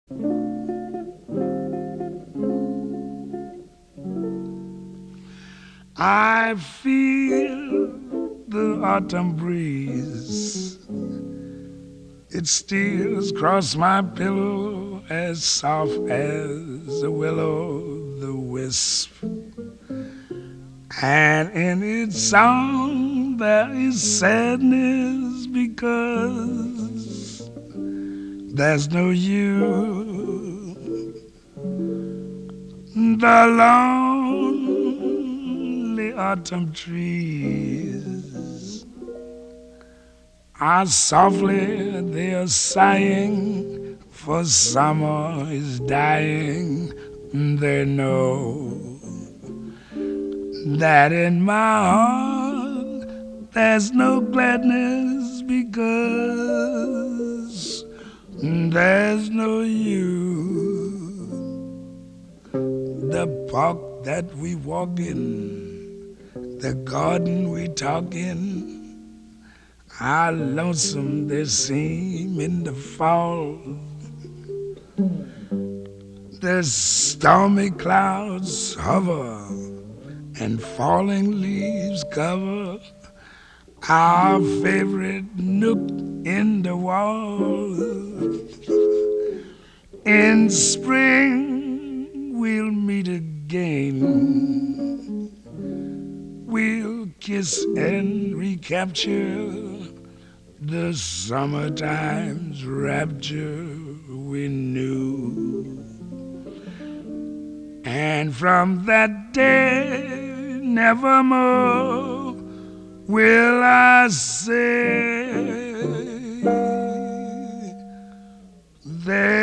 I feel the autumn breeze. It steals across my pillow as soft as a willow, the wisp. And in its song there is sadness because there's no you. The lonely autumn trees are softly, they are sighing, for summer is dying. They know that in my heart there's no gladness because there's no you. The park that we walk in, the garden we talk in, how lonesome they seem in the fall. The stormy clouds hover and falling leaves cover our favorite nook in the wall. In spring we'll meet again. We'll kiss and recapture the summertime's rapture we knew. And from that day nevermore will I say there